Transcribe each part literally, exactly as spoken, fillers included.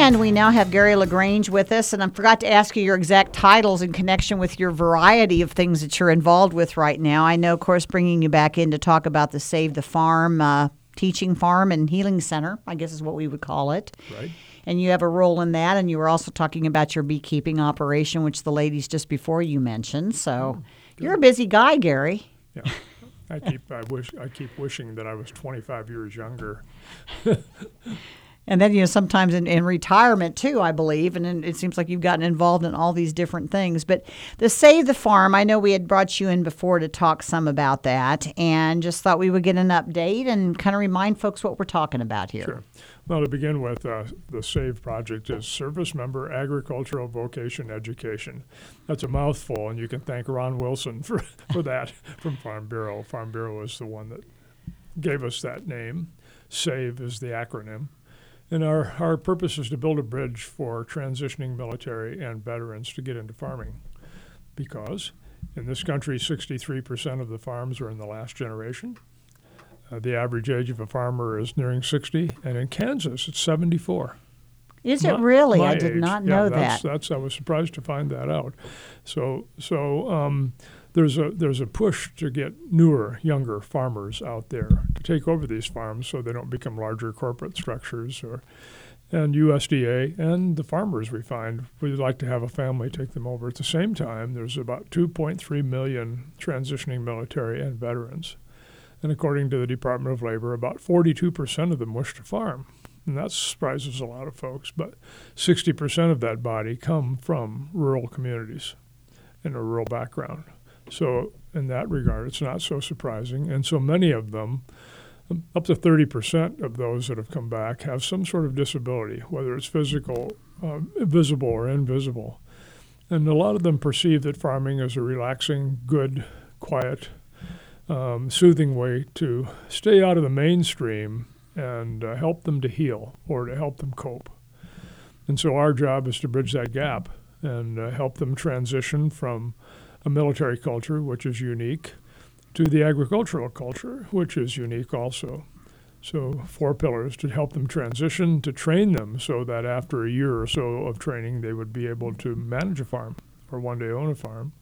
And we now have Gary LaGrange with us. And I forgot to ask you your exact titles in connection with your variety of things that you're involved with right now. I know, of course, bringing you back in to talk about the Save the Farm uh, Teaching Farm and Healing Center, I guess is what we would call it. Right. And you have a role in that. And you were also talking about your beekeeping operation, which the ladies just before you mentioned. So Oh, you're a busy guy, Gary. Yeah. I keep I wish I keep wishing that I was twenty-five years younger. And then, you know, sometimes in, in retirement, too, I believe. And then it seems like you've gotten involved in all these different things. But the Save the Farm, I know we had brought you in before to talk some about that. And just thought we would get an update and kind of remind folks what we're talking about here. Sure. Well, to begin with, uh, the SAVE project is Service Member Agricultural Vocation Education. That's a mouthful, and you can thank Ron Wilson for, for that from Farm Bureau. Farm Bureau is the one that gave us that name. SAVE is the acronym. And our, our purpose is to build a bridge for transitioning military and veterans to get into farming. Because in this country, sixty-three percent of the farms are in the last generation. Uh, the average age of a farmer is nearing sixty. And in Kansas, it's seventy-four. Is My- it really? my I did age. not Yeah, know that's, that. That's, I was surprised to find that out. So, so um, there's a there's a push to get newer, younger farmers out there to take over these farms so they don't become larger corporate structures. Or, and U S D A and the farmers we find would like to have a family take them over. At the same time, there's about two point three million transitioning military and veterans. And according to the Department of Labor, about forty-two percent of them wish to farm. And that surprises a lot of folks. But sixty percent of that body come from rural communities in a rural background. So in that regard, it's not so surprising. And so many of them, up to thirty percent of those that have come back, have some sort of disability, whether it's physical, uh, visible or invisible. And a lot of them perceive that farming is a relaxing, good, quiet, um, soothing way to stay out of the mainstream and uh, help them to heal or to help them cope. And so our job is to bridge that gap and uh, help them transition from a military culture, which is unique, to the agricultural culture, which is unique also. So four pillars to help them transition, to train them so that after a year or so of training, they would be able to manage a farm or one day own a farm,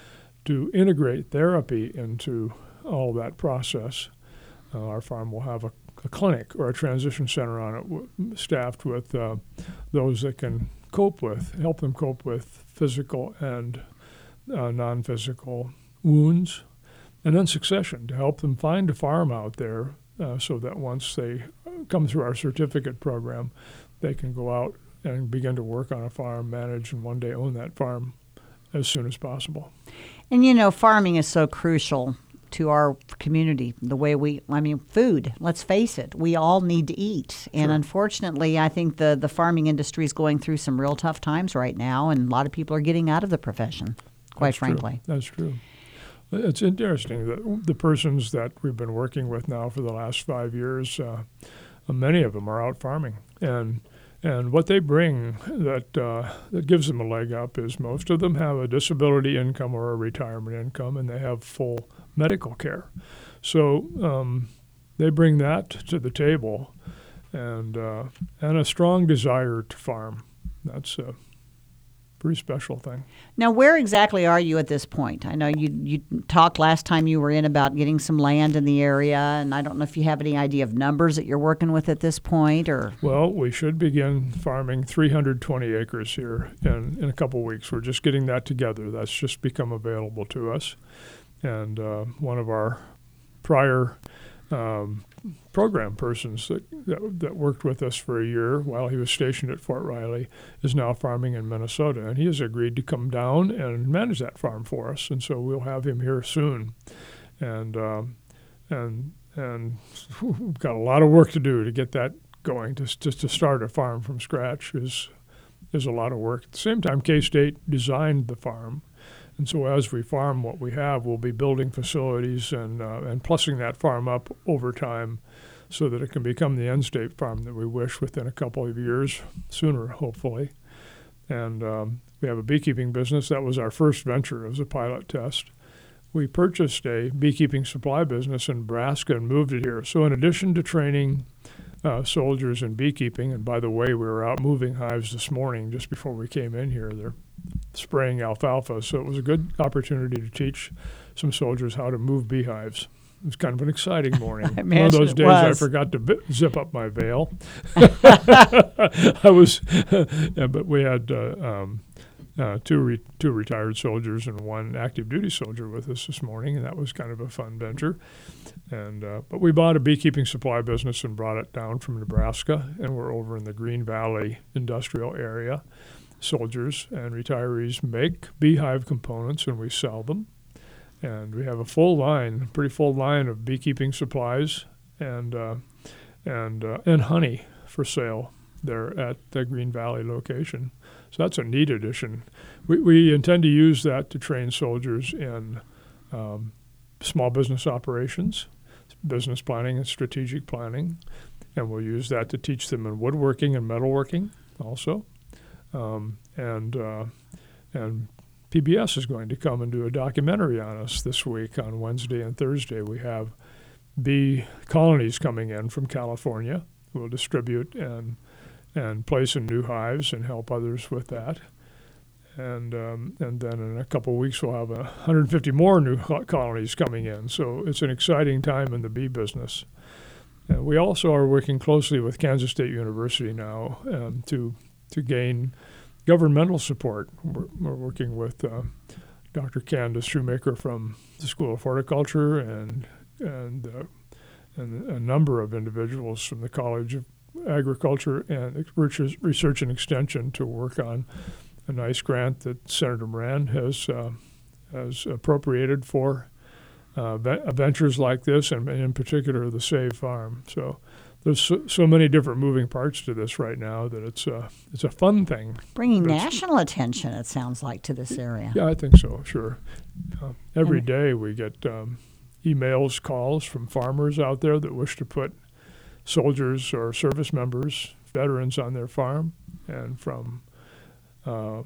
to integrate therapy into all that process. Uh, our farm will have a, a clinic or a transition center on it, w- staffed with uh, those that can cope with, help them cope with physical and uh, non-physical wounds, and then succession to help them find a farm out there uh, so that once they come through our certificate program, they can go out and begin to work on a farm, manage, and one day own that farm as soon as possible. And, you know, farming is so crucial to our community, the way we, I mean, food, let's face it, we all need to eat. And Sure. unfortunately, I think the, the farming industry is going through some real tough times right now, and a lot of people are getting out of the profession, quite That's frankly. True. That's true. It's interesting that the persons that we've been working with now for the last five years, uh, many of them are out farming. And and what they bring that uh, that gives them a leg up is most of them have a disability income or a retirement income, and they have full medical care. So um, they bring that to the table, and uh, and a strong desire to farm. That's a pretty special thing. Now, where exactly are you at this point? I know you you talked last time you were in about getting some land in the area, and I don't know if you have any idea of numbers that you're working with at this point, or... Well, we should begin farming three hundred twenty acres here in, in a couple weeks. We're just getting that together. That's just become available to us. And uh, one of our prior um, program persons that, that that worked with us for a year while he was stationed at Fort Riley is now farming in Minnesota, and he has agreed to come down and manage that farm for us. And so we'll have him here soon, and um, and and we've got a lot of work to do to get that going. Just just to start a farm from scratch is is a lot of work. At the same time, K-State designed the farm. And so as we farm what we have, we'll be building facilities and uh, and plussing that farm up over time so that it can become the end state farm that we wish within a couple of years, sooner, hopefully. And um, we have a beekeeping business. That was our first venture as a pilot test. We purchased a beekeeping supply business in Nebraska and moved it here. So in addition to training uh, soldiers in beekeeping. And by the way, we were out moving hives this morning just before we came in here. They're spraying alfalfa, so it was a good opportunity to teach some soldiers how to move beehives. It was kind of an exciting morning. I One of those it days was. I forgot to bi- zip up my veil. I was, yeah, but we had uh, um, uh, two re- two retired soldiers and one active duty soldier with us this morning, and that was kind of a fun venture. And uh, but we bought a beekeeping supply business and brought it down from Nebraska, and we're over in the Green Valley industrial area. Soldiers and retirees make beehive components, and we sell them. And we have a full line, pretty full line of beekeeping supplies and uh, and uh, and honey for sale there at the Green Valley location. So that's a neat addition. We we intend to use that to train soldiers in um, small business operations, business planning and strategic planning, and we'll use that to teach them in woodworking and metalworking also. Um, and uh, and P B S is going to come and do a documentary on us this week on Wednesday and Thursday. We have bee colonies coming in from California. We'll distribute and and place in new hives and help others with that. And um, and then in a couple of weeks we'll have one hundred fifty more new colonies coming in. So it's an exciting time in the bee business. And we also are working closely with Kansas State University now um, to to gain governmental support. We're, we're working with uh, Doctor Candace Shoemaker from the School of Horticulture and and uh, and a number of individuals from the College of Agriculture and Research and Extension to work on a nice grant that Senator Moran has uh, has appropriated for uh, ventures like this, and in particular the Save Farm. So there's so, so many different moving parts to this right now that it's a, it's a fun thing. Bringing national attention, it sounds like, to this area. Yeah, I think so, sure. Uh, every and day we get um, emails, calls from farmers out there that wish to put soldiers or service members, veterans on their farm, and from uh,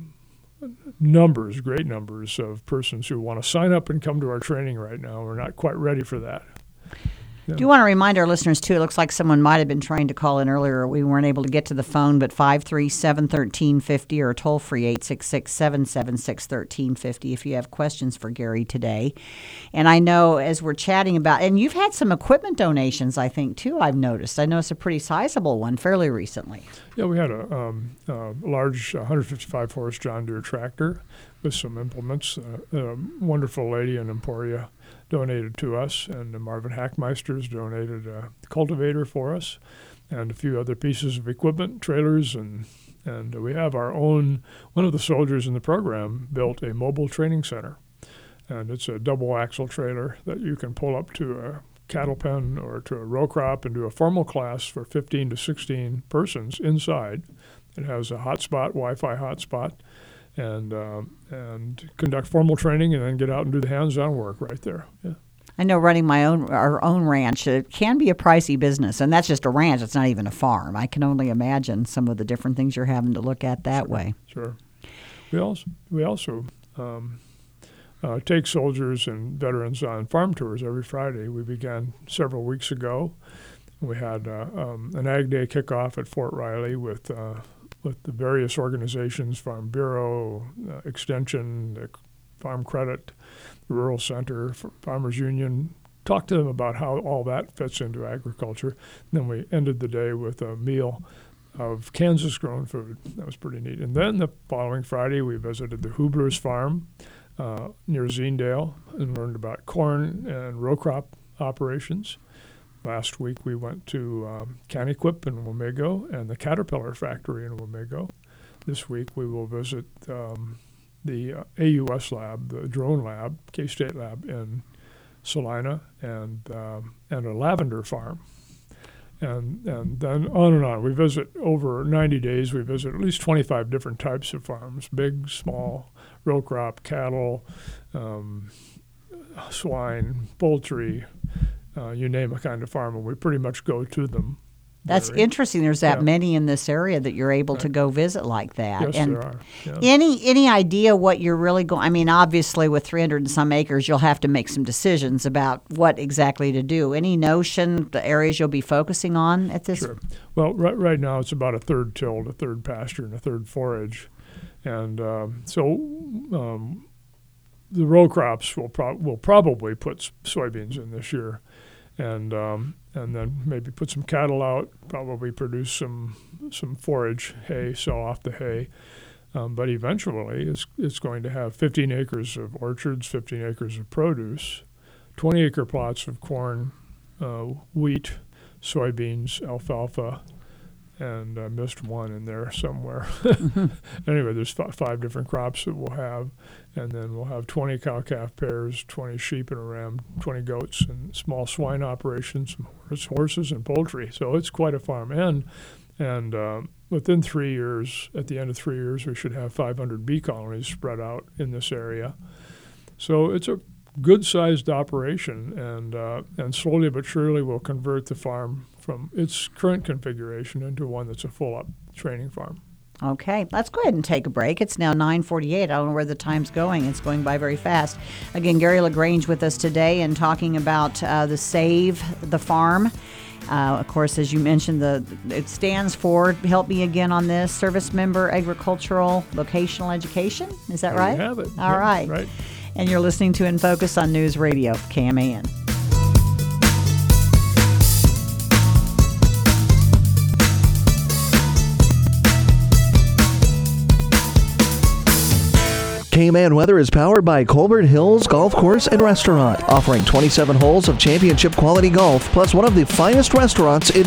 numbers, great numbers of persons who want to sign up and come to our training right now. We're not quite ready for that. Yeah. Do you want to remind our listeners, too, it looks like someone might have been trying to call in earlier. We weren't able to get to the phone, but five three seven, one three five zero or toll-free eight six six, seven seven six, one three five zero if you have questions for Gary today. And I know as we're chatting about, and you've had some equipment donations, I think, too, I've noticed. I know it's a pretty sizable one fairly recently. Yeah, we had a um, uh, large one hundred fifty-five horse John Deere tractor with some implements. Uh, a wonderful lady in Emporia donated to us, and the Marvin Hackmeisters donated a cultivator for us and a few other pieces of equipment, trailers, and and we have our own, one of the soldiers in the program built a mobile training center, and it's a double axle trailer that you can pull up to a cattle pen or to a row crop and do a formal class for fifteen to sixteen persons inside. It has a hotspot, Wi-Fi hotspot, and um, and conduct formal training and then get out and do the hands-on work right there. Yeah. I know running my own our own ranch, it can be a pricey business, and that's just a ranch. It's not even a farm. I can only imagine some of the different things you're having to look at that Sure, way. Sure. We also we also um, uh, take soldiers and veterans on farm tours every Friday. We began several weeks ago. We had uh, um, an Ag Day kickoff at Fort Riley with uh, with the various organizations, Farm Bureau, uh, Extension, the Farm Credit, the Rural Center, Farmers Union. Talked to them about how all that fits into agriculture. And then we ended the day with a meal of Kansas-grown food. That was pretty neat. And then the following Friday, we visited the Hubler's farm uh, near Zinedale and learned about corn and row crop operations. Last week, we went to um, Canequip in Wamego and the Caterpillar factory in Wamego. This week, we will visit um, the uh, A U S lab, the drone lab, K-State lab in Salina, and um, and a lavender farm. And and then on and on. We visit over ninety days. We visit at least twenty-five different types of farms, big, small, row crop, cattle, um, swine, poultry, uh, you name a kind of farm, and we pretty much go to them That's vary. interesting. There's that Yeah. many in this area that you're able to go visit like that. Yes, and there are. Yeah. Any any idea what you're really going? I mean, obviously, with three hundred and some acres, you'll have to make some decisions about what exactly to do. Any notion the areas you'll be focusing on at this? Sure. Well, right, right now it's about a third tilled, a third pasture, and a third forage, and um, so um, the row crops will pro- will probably put s- soybeans in this year, and um, and then maybe put some cattle out. Probably produce some some forage hay, sell off the hay. Um, but eventually, it's it's going to have fifteen acres of orchards, fifteen acres of produce, twenty acre plots of corn, uh, wheat, soybeans, alfalfa, and I missed one in there somewhere. Mm-hmm. Anyway, there's f- five different crops that we'll have, and then we'll have twenty cow-calf pairs, twenty sheep and a ram, twenty goats, and small swine operations, some horses and poultry. So it's quite a farm. And and um, within three years, at the end of three years, we should have five hundred bee colonies spread out in this area. So it's a good-sized operation, and uh, and slowly but surely we'll convert the farm from its current configuration into one that's a full-up training farm. Okay, let's go ahead and take a break. It's now nine forty-eight. I don't know where the time's going. It's going by very fast. Again, Gary LaGrange with us today and talking about uh, the Save the Farm. Uh, of course, as you mentioned, the it stands for, help me again on this, Service Member Agricultural Vocational Education. Is that There right? you have it. All Yeah, right. Right. And you're listening to In Focus on News Radio, K M A N. K M A N Weather is powered by Colbert Hills Golf Course and Restaurant, offering twenty-seven holes of championship quality golf, plus one of the finest restaurants in